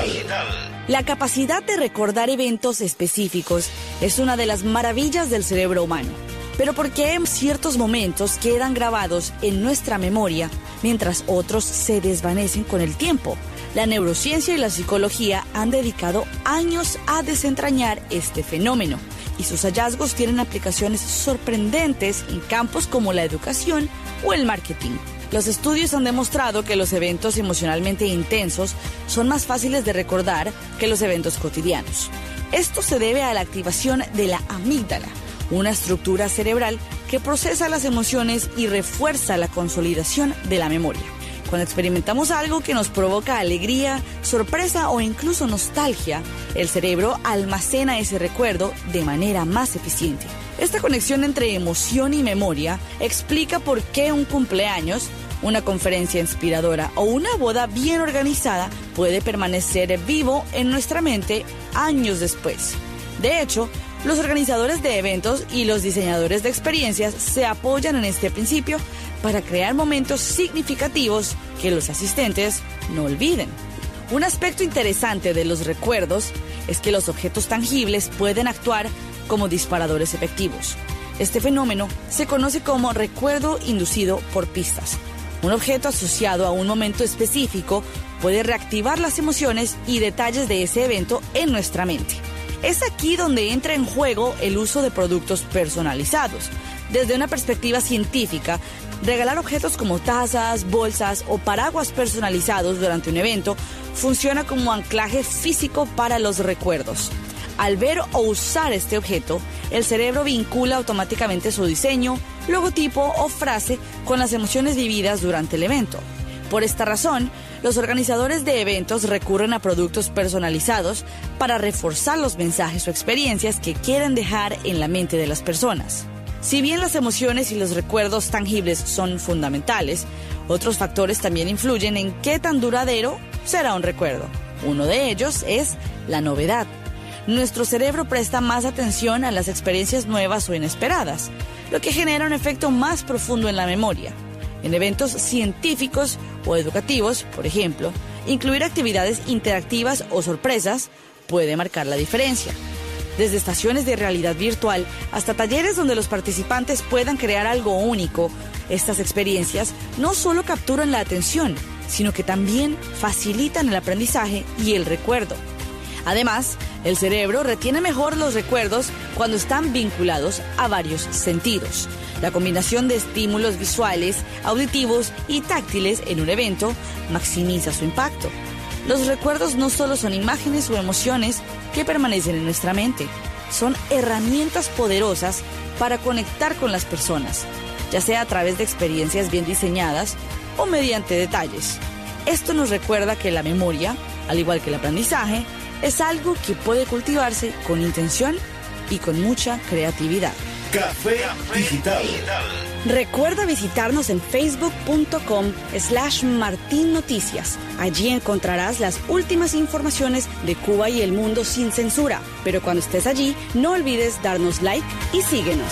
La capacidad de recordar eventos específicos es una de las maravillas del cerebro humano. Pero ¿por qué en ciertos momentos quedan grabados en nuestra memoria mientras otros se desvanecen con el tiempo? La neurociencia y la psicología han dedicado años a desentrañar este fenómeno y sus hallazgos tienen aplicaciones sorprendentes en campos como la educación o el marketing. Los estudios han demostrado que los eventos emocionalmente intensos son más fáciles de recordar que los eventos cotidianos. Esto se debe a la activación de la amígdala, una estructura cerebral que procesa las emociones y refuerza la consolidación de la memoria. Cuando experimentamos algo que nos provoca alegría, sorpresa o incluso nostalgia, el cerebro almacena ese recuerdo de manera más eficiente. Esta conexión entre emoción y memoria explica por qué un cumpleaños, una conferencia inspiradora o una boda bien organizada puede permanecer vivo en nuestra mente años después. De hecho, los organizadores de eventos y los diseñadores de experiencias se apoyan en este principio para crear momentos significativos que los asistentes no olviden. Un aspecto interesante de los recuerdos es que los objetos tangibles pueden actuar como disparadores efectivos. Este fenómeno se conoce como recuerdo inducido por pistas. Un objeto asociado a un momento específico puede reactivar las emociones y detalles de ese evento en nuestra mente. Es aquí donde entra en juego el uso de productos personalizados. Desde una perspectiva científica, regalar objetos como tazas, bolsas o paraguas personalizados durante un evento funciona como anclaje físico para los recuerdos. Al ver o usar este objeto, el cerebro vincula automáticamente su diseño, logotipo o frase con las emociones vividas durante el evento. Por esta razón, los organizadores de eventos recurren a productos personalizados para reforzar los mensajes o experiencias que quieren dejar en la mente de las personas. Si bien las emociones y los recuerdos tangibles son fundamentales, otros factores también influyen en qué tan duradero será un recuerdo. Uno de ellos es la novedad. Nuestro cerebro presta más atención a las experiencias nuevas o inesperadas, lo que genera un efecto más profundo en la memoria. En eventos científicos o educativos, por ejemplo, incluir actividades interactivas o sorpresas puede marcar la diferencia. Desde estaciones de realidad virtual hasta talleres donde los participantes puedan crear algo único, Estas experiencias no solo capturan la atención, sino que también facilitan el aprendizaje y el recuerdo. Además, el cerebro retiene mejor los recuerdos cuando están vinculados a varios sentidos. La combinación de estímulos visuales, auditivos y táctiles en un evento maximiza su impacto. Los recuerdos no solo son imágenes o emociones que permanecen en nuestra mente, son herramientas poderosas para conectar con las personas, ya sea a través de experiencias bien diseñadas o mediante detalles. Esto nos recuerda que la memoria, al igual que el aprendizaje, es algo que puede cultivarse con intención y con mucha creatividad. Café Digital. Recuerda visitarnos en facebook.com slash Martín Noticias. Allí encontrarás las últimas informaciones de Cuba y el mundo sin censura. Pero cuando estés allí, no olvides darnos like y síguenos.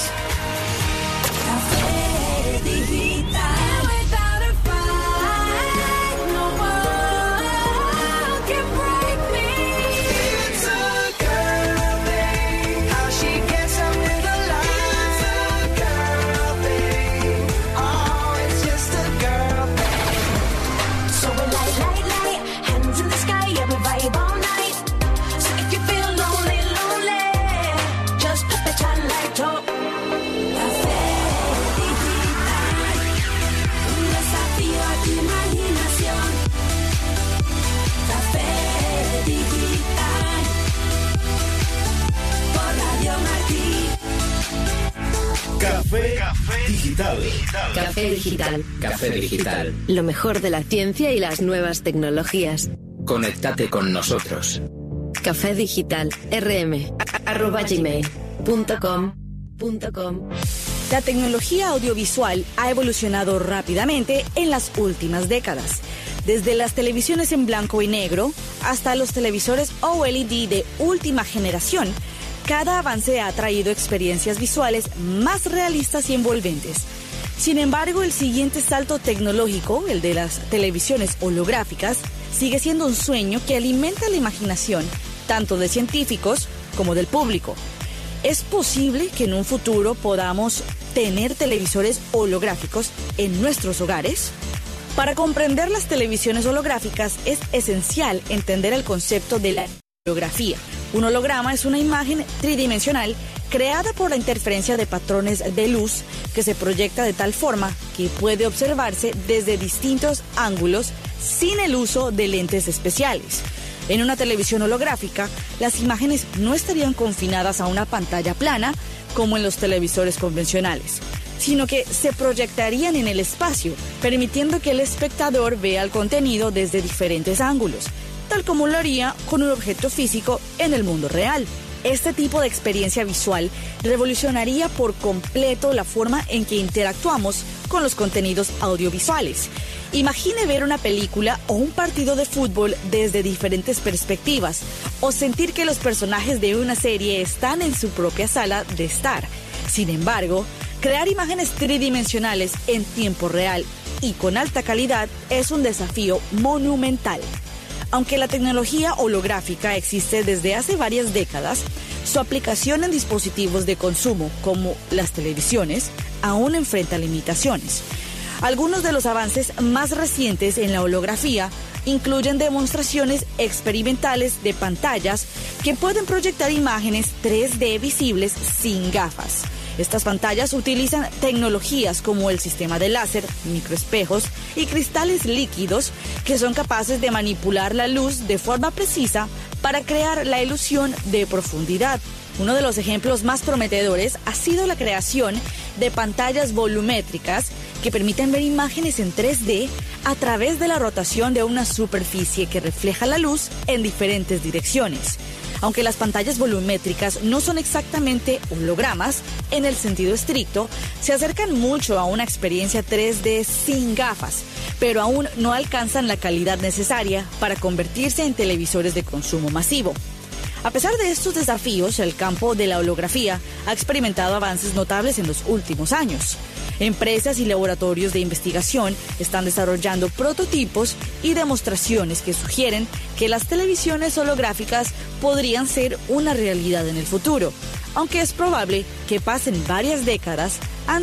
Café Digital. Café Digital. Café Digital. Lo mejor de la ciencia y las nuevas tecnologías. Conéctate con nosotros. Café Digital. rm arroba gmail punto com punto com. La tecnología audiovisual ha evolucionado rápidamente en las últimas décadas. Desde las televisiones en blanco y negro hasta los televisores O L E D de última generación, cada avance ha traído experiencias visuales más realistas y envolventes. Sin embargo, el siguiente salto tecnológico, el de las televisiones holográficas, sigue siendo un sueño que alimenta la imaginación tanto de científicos como del público. ¿Es posible que en un futuro podamos tener televisores holográficos en nuestros hogares? Para comprender las televisiones holográficas es esencial entender el concepto de la holografía. Un holograma es una imagen tridimensional creada por la interferencia de patrones de luz que se proyecta de tal forma que puede observarse desde distintos ángulos sin el uso de lentes especiales. En una televisión holográfica, las imágenes no estarían confinadas a una pantalla plana como en los televisores convencionales, sino que se proyectarían en el espacio, permitiendo que el espectador vea el contenido desde diferentes ángulos, tal como lo haría con un objeto físico en el mundo real. Este tipo de experiencia visual revolucionaría por completo la forma en que interactuamos con los contenidos audiovisuales. Imagine ver una película o un partido de fútbol desde diferentes perspectivas, o sentir que los personajes de una serie están en su propia sala de estar. Sin embargo, crear imágenes tridimensionales en tiempo real y con alta calidad es un desafío monumental. Aunque la tecnología holográfica existe desde hace varias décadas, su aplicación en dispositivos de consumo como las televisiones aún enfrenta limitaciones. Algunos de los avances más recientes en la holografía incluyen demostraciones experimentales de pantallas que pueden proyectar imágenes tres D visibles sin gafas. Estas pantallas utilizan tecnologías como el sistema de láser, microespejos y cristales líquidos que son capaces de manipular la luz de forma precisa para crear la ilusión de profundidad. Uno de los ejemplos más prometedores ha sido la creación de pantallas volumétricas que permiten ver imágenes en tres D a través de la rotación de una superficie que refleja la luz en diferentes direcciones. Aunque las pantallas volumétricas no son exactamente hologramas en el sentido estricto, se acercan mucho a una experiencia tres D sin gafas, pero aún no alcanzan la calidad necesaria para convertirse en televisores de consumo masivo. A pesar de estos desafíos, el campo de la holografía ha experimentado avances notables en los últimos años. Empresas y laboratorios de investigación están desarrollando prototipos y demostraciones que sugieren que las televisiones holográficas podrían ser una realidad en el futuro, aunque es probable que pasen varias décadas antes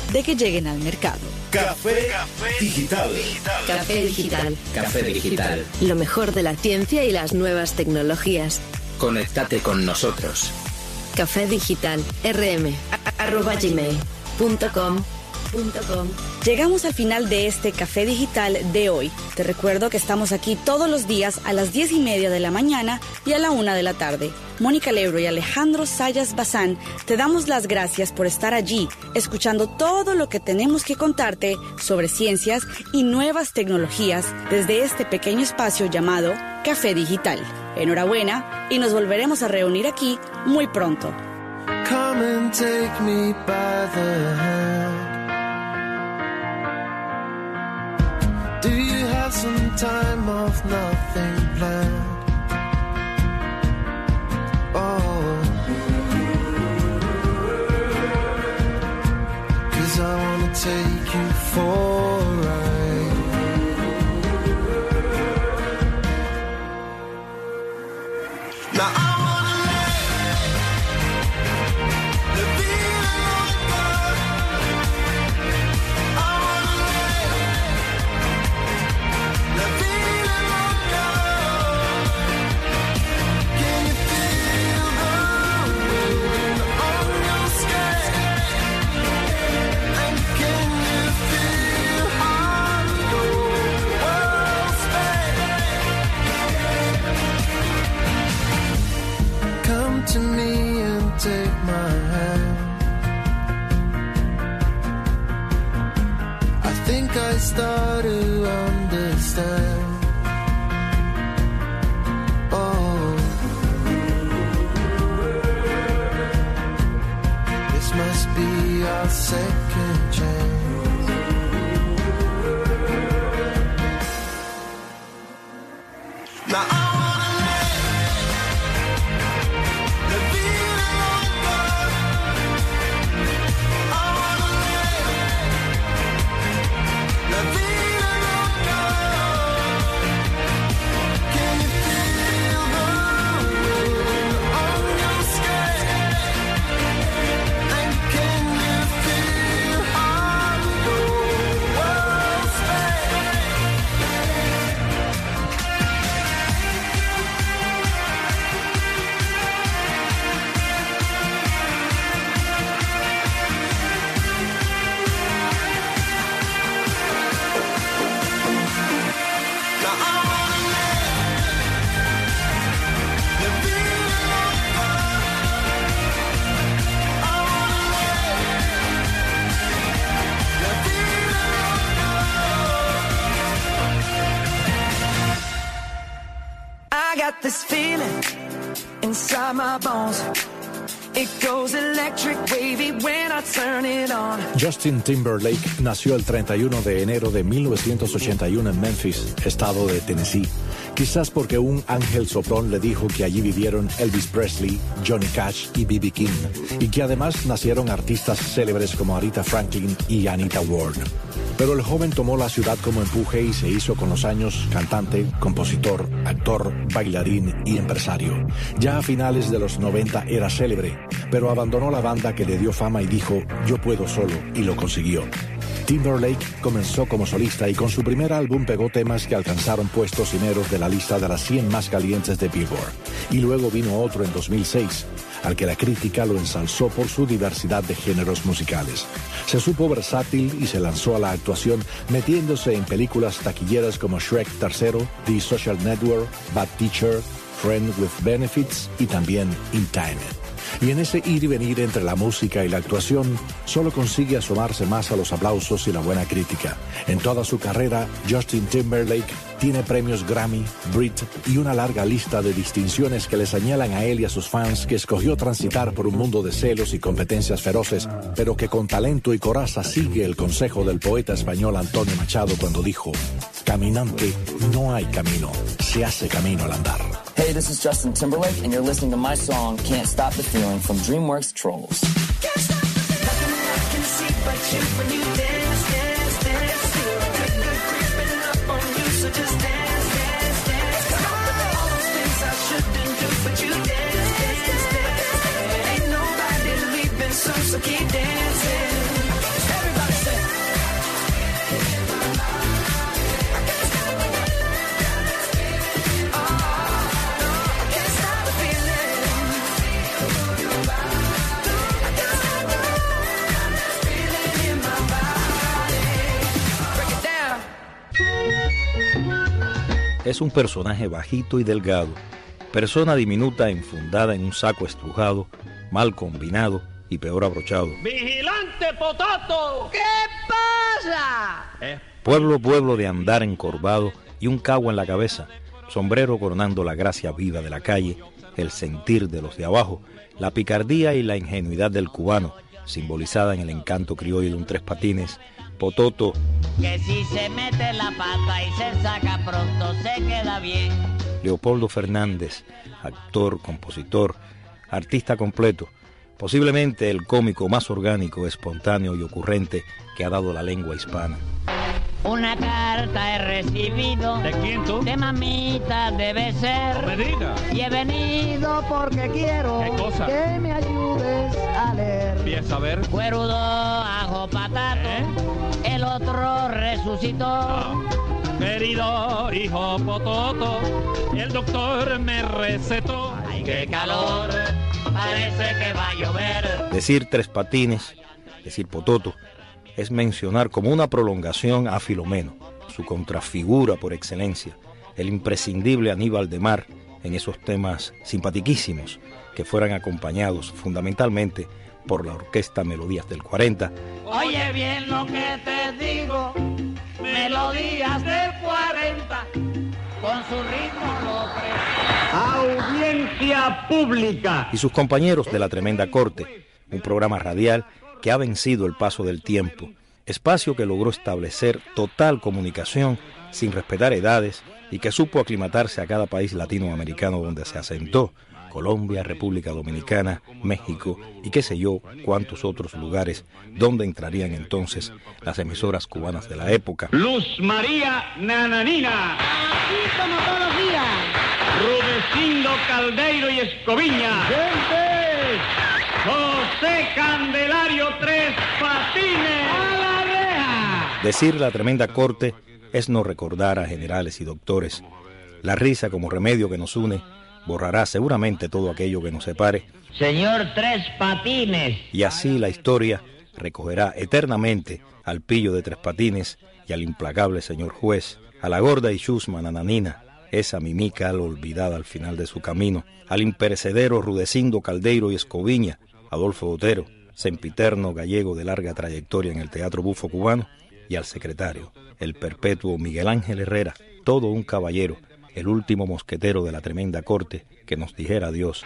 de que lleguen al mercado. Café Digital. Café Digital. Café Digital. Lo mejor de la ciencia y las nuevas tecnologías. Conéctate con nosotros. Café Digital. rm arroba gmail punto com. Llegamos al final de este Café Digital de hoy. Te recuerdo que estamos aquí todos los días a las diez y media de la mañana y a la una de la tarde. Mónica Lebro y Alejandro Sayas Bazán te damos las gracias por estar allí, escuchando todo lo que tenemos que contarte sobre ciencias y nuevas tecnologías desde este pequeño espacio llamado Café Digital. Enhorabuena y nos volveremos a reunir aquí muy pronto. Come and take me by the hand. Do you have some time off, nothing planned? Oh, 'cause I wanna take you for a ride. Now I to me and take my hand. I think I start to understand. Oh, this must be our second chance. Now I this feeling inside my bones. It goes electric wavy when I turn it on. Justin Timberlake nació el treinta y uno de enero de mil novecientos ochenta y uno en Memphis, estado de Tennessee. Quizás porque un ángel soplón le dijo que allí vivieron Elvis Presley, Johnny Cash y B B King, y que además nacieron artistas célebres como Aretha Franklin y Anita Ward. Pero el joven tomó la ciudad como empuje y se hizo con los años cantante, compositor, actor, bailarín y empresario. Ya a finales de los noventa era célebre, pero abandonó la banda que le dio fama y dijo, yo puedo solo, y lo consiguió. Timberlake comenzó como solista y con su primer álbum pegó temas que alcanzaron puestos cimeros de la lista de las cien más calientes de Billboard. Y luego vino otro en dos mil seis, al que la crítica lo ensalzó por su diversidad de géneros musicales. Se supo versátil y se lanzó a la actuación metiéndose en películas taquilleras como Shrek tercero, The Social Network, Bad Teacher, Friend with Benefits y también In Time. Y en ese ir y venir entre la música y la actuación, solo consigue asomarse más a los aplausos y la buena crítica. En toda su carrera, Justin Timberlake tiene premios Grammy, Brit y una larga lista de distinciones que le señalan a él y a sus fans que escogió transitar por un mundo de celos y competencias feroces, pero que con talento y coraza sigue el consejo del poeta español Antonio Machado cuando dijo, caminante no hay camino, se hace camino al andar. Hey, this is Justin Timberlake, and you're listening to my song, Can't Stop the Feeling, from DreamWorks Trolls. Can't stop the feeling. Nothing I can see but you when you dance, dance, dance. Feel good, good creeping up on you, so just dance, dance, dance. All those things I shouldn't do, but you dance, dance, dance. Ain't nobody leaving, so, so keep dancing. Everybody Es un personaje bajito y delgado, persona diminuta enfundada en un saco estrujado, mal combinado y peor abrochado. ¡Vigilante Potato! ¿Qué pasa? Eh. Pueblo, pueblo de andar encorvado y un cagua en la cabeza, sombrero coronando la gracia viva de la calle, el sentir de los de abajo, la picardía y la ingenuidad del cubano, simbolizada en el encanto criollo de un tres patines, Pototo. Que si se mete la pata y se saca pronto se queda bien. Leopoldo Fernández, actor, compositor, artista completo, posiblemente el cómico más orgánico, espontáneo y ocurrente que ha dado la lengua hispana. Una carta he recibido. ¿De quién tú? De mamita debe ser. No me diga. Y he venido porque quiero. ¿Qué cosa? Que me ayudes a leer. Empieza a ver. Cuerudo, ajo, patato. ¿Eh? El otro resucitó. Ah. Querido hijo Pototo, el doctor me recetó. Ay, qué calor, parece que va a llover. Decir tres patines, decir Pototo, es mencionar como una prolongación a Filomeno, su contrafigura por excelencia, el imprescindible Aníbal de Mar en esos temas simpatiquísimos que fueran acompañados fundamentalmente por la orquesta Melodías del cuarenta. Oye bien lo que te digo, Melodías del cuarenta, con su ritmo lo pre... Audiencia pública. Y sus compañeros de La Tremenda Corte, un programa radial que ha vencido el paso del tiempo, espacio que logró establecer total comunicación sin respetar edades y que supo aclimatarse a cada país latinoamericano donde se asentó, Colombia, República Dominicana, México y qué sé yo cuántos otros lugares donde entrarían entonces las emisoras cubanas de la época. Luz María Nananina. Así como todos los días. Rudecindo Caldeiro y Escoviña. ¡Gente! José Candelario Tres Patines. ¡A la reja! Decir La Tremenda Corte es no recordar a generales y doctores. La risa como remedio que nos une borrará seguramente todo aquello que nos separe. Señor Tres Patines. Y así la historia recogerá eternamente al pillo de Tres Patines y al implacable señor juez, a la gorda y chusma Nananina, esa mimica olvidada al final de su camino, al imperecedero Rudecindo Caldeiro y Escoviña, Adolfo Otero, sempiterno gallego de larga trayectoria en el teatro bufo cubano, y al secretario, el perpetuo Miguel Ángel Herrera, todo un caballero, el último mosquetero de la Tremenda Corte, que nos dijera adiós.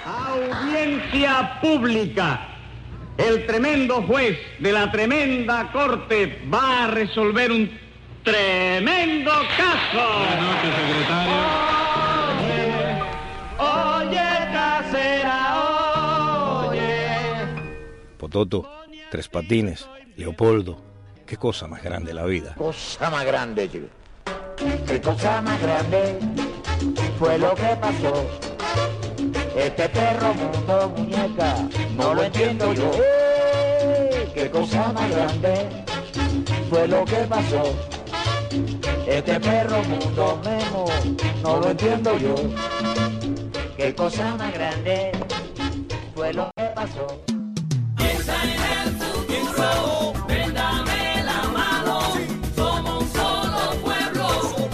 Audiencia pública. El tremendo juez de la Tremenda Corte va a resolver un tremendo caso. Buenas noches, secretario. Oye, oye, casera, oye. Pototo, Tres Patines, Leopoldo, qué cosa más grande la vida. Cosa más grande, chico. Qué cosa más grande fue lo que pasó. Este perro mundo, muñeca, no lo entiendo yo. ¡Eh! Qué cosa más grande fue lo que pasó. Este perro mundo, Memo, no lo entiendo yo. Qué cosa más grande fue lo que pasó.